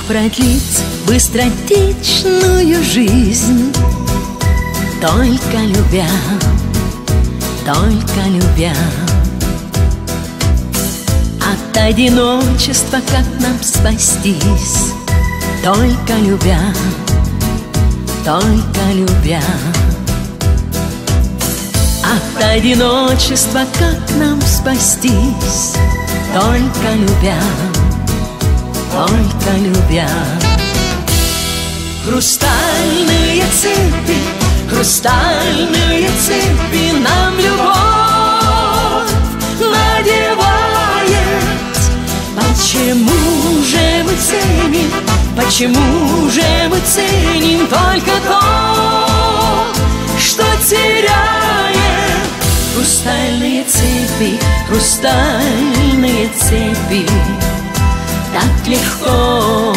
продлить быстротечную жизнь, только любя, только любя. От одиночества как нам спастись, только любя, только любя. От одиночества как нам спастись, только любя, только любя. Хрустальные цепи, хрустальные цепи нам любовь надевает. Почему же мы ценим, почему же мы ценим только то, что теряем? Хрустальные цепи, хрустальные цепи так легко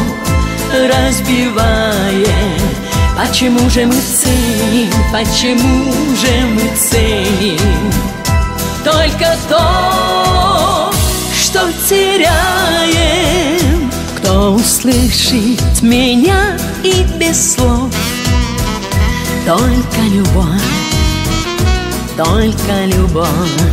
разбивает. Почему же мы ценим, почему же мы ценим только то, что теряем? Кто услышит меня и без слов, только любовь, только любовь.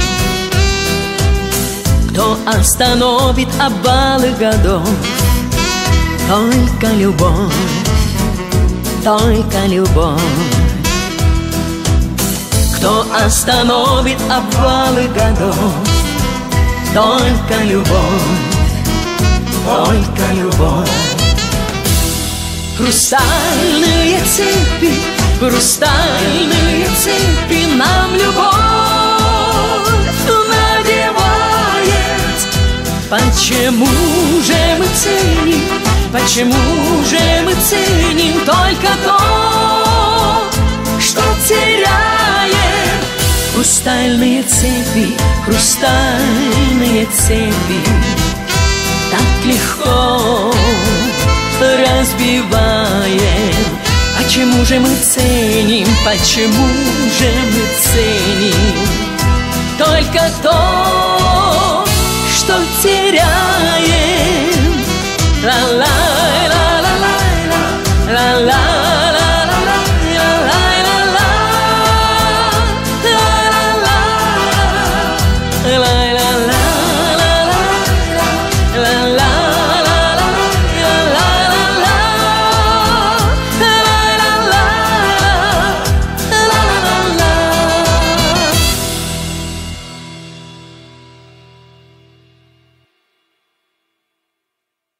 Кто остановит обвалы годов, только любовь, только любовь. Кто остановит обвалы годов, только любовь, только любовь. Хрустальные цепи, хрустальные цепи нам любовь надевает. Почему же мы ценим, почему же мы ценим только то, что теряем? Хрустальные цепи, хрустальные цепи так легко разбиваем. Почему же мы ценим, почему же мы ценим только то, что теряем? Ла-ла.